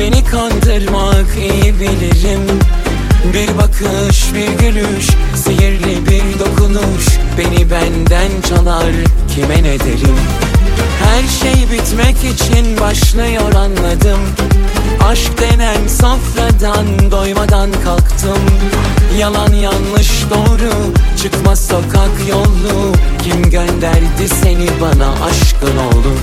beni kandırmak iyi bilirim. Bir bakış, bir gülüş, sihirli bir dokunuş beni benden çalar, kime ne derim? Her şey bitmek için başlıyor anladım. Aşk denen sofradan doymadan kalktım. Yalan yanlış doğru, çıkmaz sokak yolu. Kim gönderdi seni bana aşkın oğlu?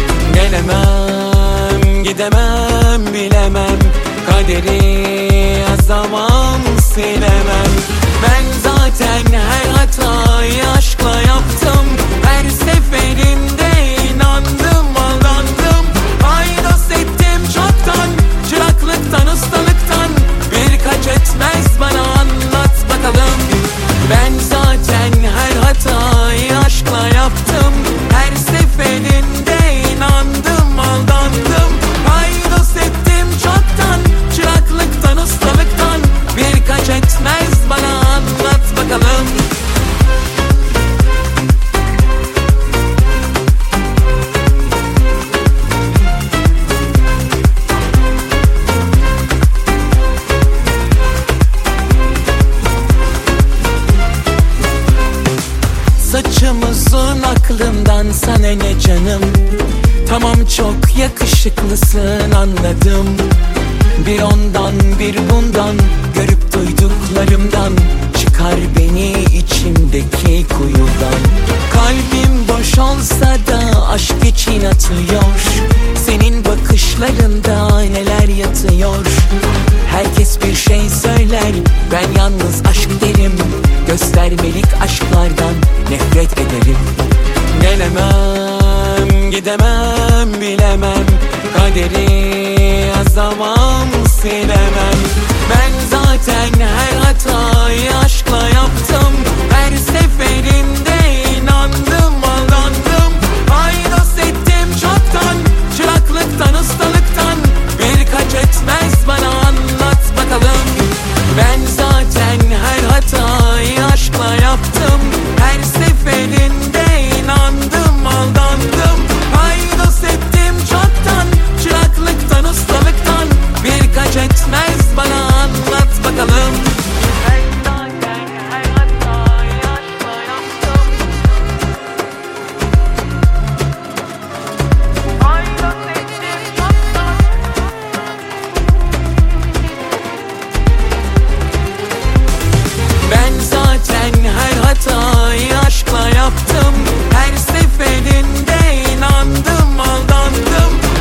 Gelemem, gidemem, bilemem. Kaderi yazamam, silemem. Ben zaten her hatayı aşkla yaptım. Her seferinde inandım, aldandım. Paydos ettim çoktan, çıraklıktan, ustalıktan. Birkaç etmez bana anlat bakalım. Ben zaten her hatayı aşkla yaptım. Her seferinde inandım, aldandım. Paydos ettim çoktan, çıraklıktan, ustalıktan. Birkaç etmez bana anlat bakalım. Saçım uzun, aklımdan sana ne canım? Tamam, çok yakışıklısın, anladım. Bir ondan bir bundan, görüp duyduklarımdan çıkar beni içimdeki kuyudan. Kalbim boş olsa da aşk için atıyor. Senin bakışlarında neler yatıyor. Herkes bir şey söyler, ben yalnız aşk derim. Göstermelik aşklardan nefret ederim. Gelemem, gidemem, bilemem. Kaderi yazamam, silemem. Ben zaten her hatayı aşkla yaptım. Her seferinde inandım, aldandım. Paydos ettim çoktan, çıraklıktan, ustalıktan. Birkaç etmez bana anlat bakalım. Ben zaten her hatayı aşkla yaptım. Her seferinde inandım, aldandım. Paydos ettim çoktan, çıraklıktan, ustalıktan. Birkaç etmez bana anlat bakalım. Ben zaten her hatayı aşkla yaptım. Paydos ettim çoktan. Ben zaten her hatayı aşkla yaptım. Her seferinde inandım, aldandım.